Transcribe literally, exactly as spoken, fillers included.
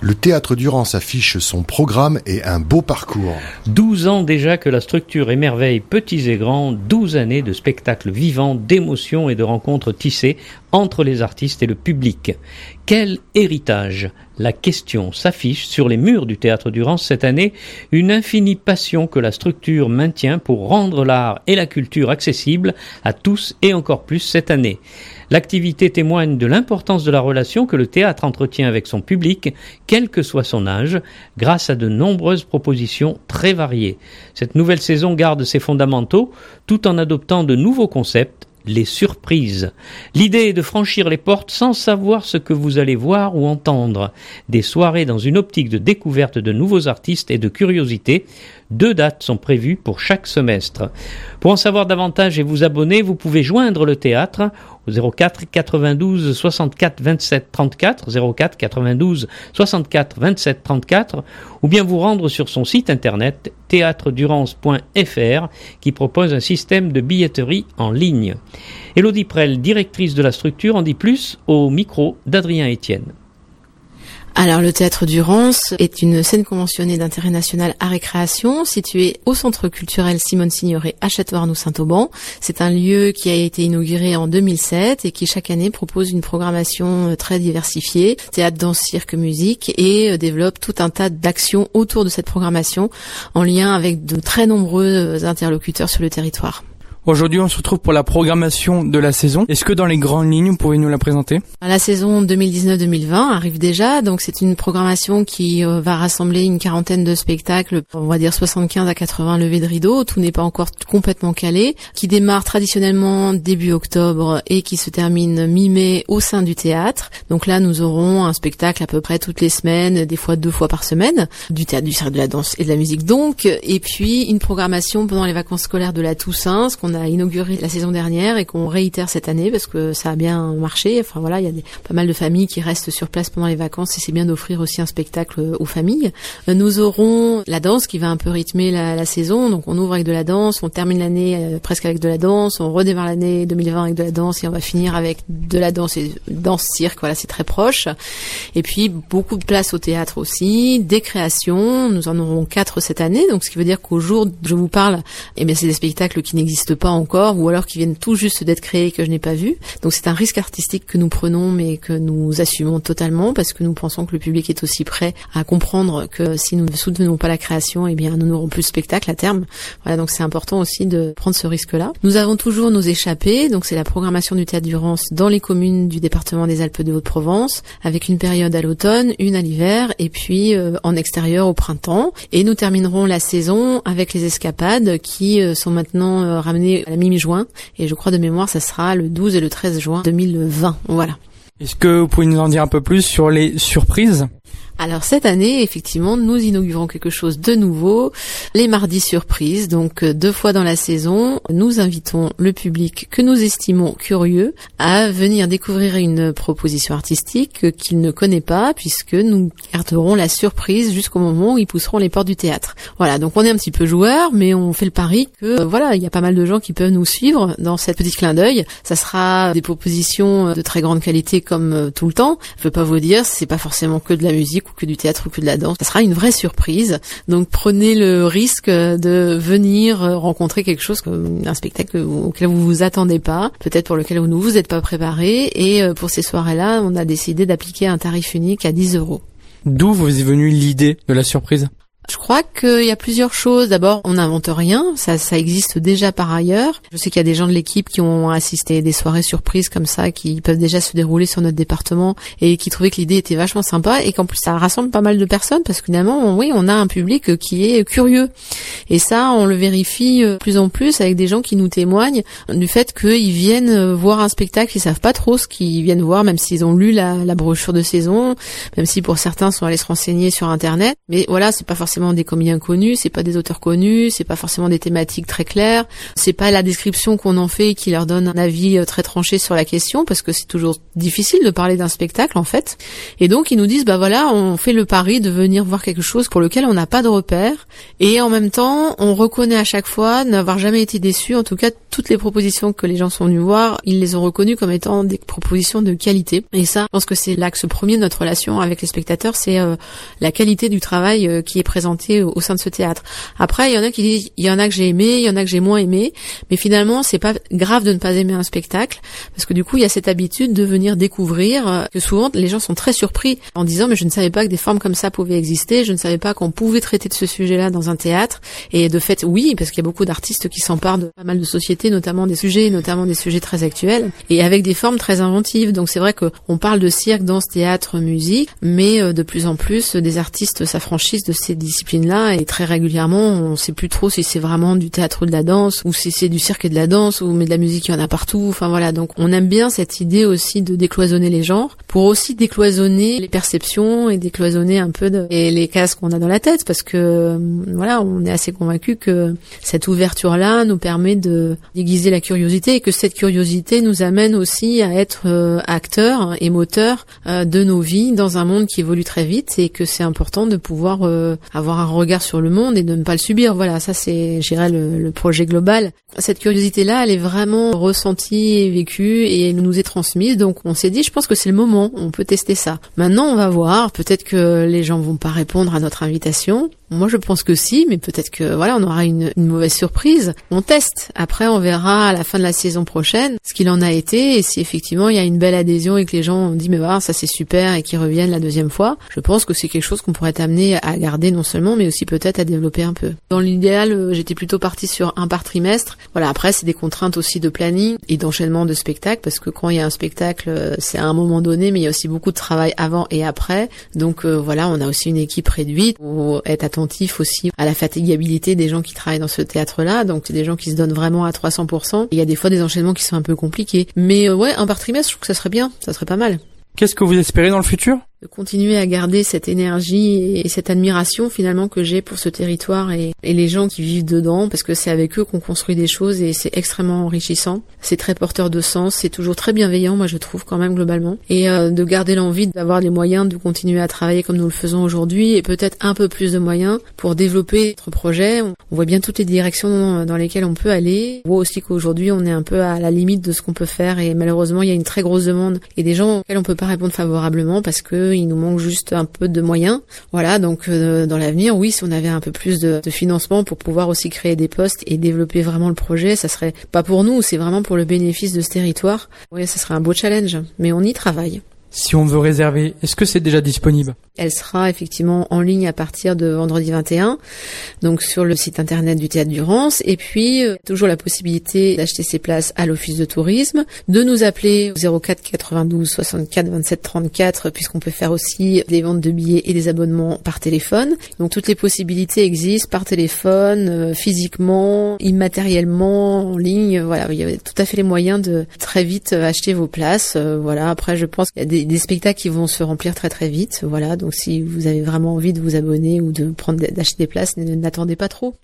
Le Théâtre Durance affiche son programme et un beau parcours. douze ans déjà que la structure émerveille petits et grands, douze années de spectacles vivants, d'émotions et de rencontres tissées entre les artistes et le public. Quel héritage? La question s'affiche sur les murs du Théâtre Durance cette année, une infinie passion que la structure maintient pour rendre l'art et la culture accessibles à tous et encore plus cette année. L'activité témoigne de l'importance de la relation que le théâtre entretient avec son public, quel que soit son âge, grâce à de nombreuses propositions très variées. Cette nouvelle saison garde ses fondamentaux, tout en adoptant de nouveaux concepts, les surprises. L'idée est de franchir les portes sans savoir ce que vous allez voir ou entendre. Des soirées dans une optique de découverte de nouveaux artistes et de curiosité. Deux dates sont prévues pour chaque semestre. Pour en savoir davantage et vous abonner, vous pouvez joindre le théâtre au zéro quatre quatre-vingt-douze soixante-quatre vingt-sept trente-quatre, zéro quatre quatre-vingt-douze soixante-quatre vingt-sept trente-quatre, ou bien vous rendre sur son site internet théâtre durance point f r qui propose un système de billetterie en ligne. Élodie Prel, directrice de la structure, en dit plus au micro d'Adrien Etienne. Alors, le Théâtre Durance est une scène conventionnée d'intérêt national à récréation, située au Centre culturel Simone Signoret à Château-Arnoux-Saint-Auban. C'est un lieu qui a été inauguré en deux mille sept et qui chaque année propose une programmation très diversifiée, théâtre, danse, cirque, musique, et développe tout un tas d'actions autour de cette programmation en lien avec de très nombreux interlocuteurs sur le territoire. Aujourd'hui, on se retrouve pour la programmation de la saison. Est-ce que dans les grandes lignes, vous pouvez nous la présenter? La saison deux mille dix-neuf deux mille vingt arrive déjà, donc c'est une programmation qui euh, va rassembler une quarantaine de spectacles, on va dire soixante-quinze à quatre-vingts levées de rideau, tout n'est pas encore complètement calé, qui démarre traditionnellement début octobre et qui se termine mi-mai au sein du théâtre. Donc là, nous aurons un spectacle à peu près toutes les semaines, des fois deux fois par semaine, du théâtre, du cirque, de la danse et de la musique donc, et puis une programmation pendant les vacances scolaires de la Toussaint, ce qu'on a inauguré la saison dernière et qu'on réitère cette année parce que ça a bien marché. Enfin voilà, il y a des, pas mal de familles qui restent sur place pendant les vacances et c'est bien d'offrir aussi un spectacle aux familles. Nous aurons la danse qui va un peu rythmer la, la saison. Donc on ouvre avec de la danse, on termine l'année euh, presque avec de la danse, on redémarre l'année deux mille vingt avec de la danse et on va finir avec de la danse et danse-cirque. Voilà, c'est très proche. Et puis beaucoup de place au théâtre aussi, des créations. Nous en aurons quatre cette année. Donc ce qui veut dire qu'au jour où je vous parle, eh bien c'est des spectacles qui n'existent pas encore ou alors qui viennent tout juste d'être créés et que je n'ai pas vu. Donc c'est un risque artistique que nous prenons mais que nous assumons totalement parce que nous pensons que le public est aussi prêt à comprendre que si nous ne soutenons pas la création, eh bien nous n'aurons plus de spectacle à terme. Voilà, donc c'est important aussi de prendre ce risque-là. Nous avons toujours nos échappées, donc c'est la programmation du Théâtre Durance dans les communes du département des Alpes de Haute-Provence avec une période à l'automne, une à l'hiver et puis euh, en extérieur au printemps. Et nous terminerons la saison avec les escapades qui euh, sont maintenant euh, ramenées à la mi-juin et je crois de mémoire ça sera le douze et le treize juin deux mille vingt. Voilà. Est-ce que vous pouvez nous en dire un peu plus sur les surprises ? Alors cette année, effectivement, nous inaugurons quelque chose de nouveau, les mardis surprises. Donc deux fois dans la saison, nous invitons le public que nous estimons curieux à venir découvrir une proposition artistique qu'il ne connaît pas, puisque nous garderons la surprise jusqu'au moment où ils pousseront les portes du théâtre. Voilà, donc on est un petit peu joueurs, mais on fait le pari que euh, voilà, il y a pas mal de gens qui peuvent nous suivre dans cette petite clin d'œil. Ça sera des propositions de très grande qualité comme euh, tout le temps. Je peux pas vous dire, c'est pas forcément que de la musique ou que du théâtre ou que de la danse. Ça sera une vraie surprise. Donc prenez le risque de venir rencontrer quelque chose, comme un spectacle auquel vous vous attendez pas, peut-être pour lequel vous ne vous êtes pas préparé. Et pour ces soirées-là, on a décidé d'appliquer un tarif unique à dix euros. D'où vous est venue l'idée de la surprise ? Je crois qu'il y a plusieurs choses. D'abord, on n'invente rien, ça, ça existe déjà par ailleurs. Je sais qu'il y a des gens de l'équipe qui ont assisté à des soirées surprises comme ça, qui peuvent déjà se dérouler sur notre département et qui trouvaient que l'idée était vachement sympa et qu'en plus ça rassemble pas mal de personnes parce que finalement, oui, on a un public qui est curieux. Et ça, on le vérifie de plus en plus avec des gens qui nous témoignent du fait qu'ils viennent voir un spectacle, ils savent pas trop ce qu'ils viennent voir, même s'ils ont lu la, la brochure de saison, même si pour certains sont allés se renseigner sur Internet. Mais voilà, c'est pas forcément forcément des comédiens connus, c'est pas des auteurs connus, c'est pas forcément des thématiques très claires, c'est pas la description qu'on en fait qui leur donne un avis très tranché sur la question, parce que c'est toujours difficile de parler d'un spectacle en fait. Et donc ils nous disent bah voilà, on fait le pari de venir voir quelque chose pour lequel on n'a pas de repères, et en même temps on reconnaît à chaque fois n'avoir jamais été déçu. En tout cas, toutes les propositions que les gens sont venus voir, ils les ont reconnues comme étant des propositions de qualité. Et ça, je pense que c'est l'axe premier de notre relation avec les spectateurs, c'est euh, la qualité du travail euh, qui est présenté au, au sein de ce théâtre. Après, il y en a qui disent, il y en a que j'ai aimé, il y en a que j'ai moins aimé, mais finalement, c'est pas grave de ne pas aimer un spectacle, parce que du coup, il y a cette habitude de venir découvrir, euh, que souvent, les gens sont très surpris en disant, mais je ne savais pas que des formes comme ça pouvaient exister, je ne savais pas qu'on pouvait traiter de ce sujet-là dans un théâtre. Et de fait, oui, parce qu'il y a beaucoup d'artistes qui s'emparent de pas mal de sociétés, notamment des sujets, notamment des sujets très actuels, et avec des formes très inventives. Donc c'est vrai que on parle de cirque, danse, théâtre, musique, mais euh, de plus en plus, des artistes s'affranchissent de ces disciplines-là, et très régulièrement, on sait plus trop si c'est vraiment du théâtre ou de la danse, ou si c'est du cirque et de la danse, ou mais de la musique, il y en a partout. Enfin voilà, donc on aime bien cette idée aussi de décloisonner les genres, pour aussi décloisonner les perceptions et décloisonner un peu de, et les cases qu'on a dans la tête, parce que voilà, on est assez convaincus que cette ouverture-là nous permet de déguiser la curiosité, et que cette curiosité nous amène aussi à être euh, acteurs et moteurs euh, de nos vies dans un monde qui évolue très vite, et que c'est important de pouvoir euh, avoir un regard sur le monde et de ne pas le subir. Voilà, ça c'est, je dirais, le, le projet global. Cette curiosité-là, elle est vraiment ressentie et vécue, et elle nous est transmise, donc on s'est dit, je pense que c'est le moment, on peut tester ça. Maintenant, on va voir, peut-être que les gens vont pas répondre à notre invitation. Moi, je pense que si, mais peut-être que voilà, on aura une, une mauvaise surprise. On teste. Après, on verra à la fin de la saison prochaine ce qu'il en a été, et si effectivement il y a une belle adhésion et que les gens ont dit mais voilà, ça c'est super, et qu'ils reviennent la deuxième fois. Je pense que c'est quelque chose qu'on pourrait être amené à garder non seulement, mais aussi peut-être à développer un peu. Dans l'idéal, j'étais plutôt partie sur un par trimestre. Voilà, après c'est des contraintes aussi de planning et d'enchaînement de spectacles, parce que quand il y a un spectacle, c'est à un moment donné, mais il y a aussi beaucoup de travail avant et après. Donc euh, voilà, on a aussi une équipe réduite pour être attentif aussi à la fatigabilité des gens qui travaillent dans ce théâtre-là. Donc c'est des gens qui se donnent vraiment à trois cents pour cent. Il y a des fois des enchaînements qui sont un peu compliqués. Mais euh, ouais, un par trimestre, je trouve que ça serait bien, ça serait pas mal. Qu'est-ce que vous espérez dans le futur ? De continuer à garder cette énergie et cette admiration finalement que j'ai pour ce territoire et, et les gens qui vivent dedans, parce que c'est avec eux qu'on construit des choses, et c'est extrêmement enrichissant. C'est très porteur de sens, c'est toujours très bienveillant, moi je trouve quand même globalement. Et euh, de garder l'envie d'avoir les moyens de continuer à travailler comme nous le faisons aujourd'hui, et peut-être un peu plus de moyens pour développer notre projet. On voit bien toutes les directions dans lesquelles on peut aller. On voit aussi qu'aujourd'hui on est un peu à la limite de ce qu'on peut faire, et malheureusement il y a une très grosse demande et des gens auxquels on peut pas répondre favorablement parce que il nous manque juste un peu de moyens. Voilà, donc euh, dans l'avenir, oui, si on avait un peu plus de, de financement pour pouvoir aussi créer des postes et développer vraiment le projet, ça serait pas pour nous, c'est vraiment pour le bénéfice de ce territoire. Oui, ça serait un beau challenge, mais on y travaille. Si on veut réserver, est-ce que c'est déjà disponible ? Elle sera effectivement en ligne à partir de vendredi vingt et un, donc sur le site internet du Théâtre du Rance. Et puis, euh, toujours la possibilité d'acheter ses places à l'Office de tourisme, de nous appeler au zéro quatre quatre-vingt-douze soixante-quatre vingt-sept trente-quatre, puisqu'on peut faire aussi des ventes de billets et des abonnements par téléphone. Donc toutes les possibilités existent par téléphone, euh, physiquement, immatériellement, en ligne. Voilà, il y a tout à fait les moyens de très vite acheter vos places. Euh, voilà, après je pense qu'il y a des, des spectacles qui vont se remplir très très vite. Voilà, donc si vous avez vraiment envie de vous abonner ou de prendre d'acheter des places, n'attendez pas trop.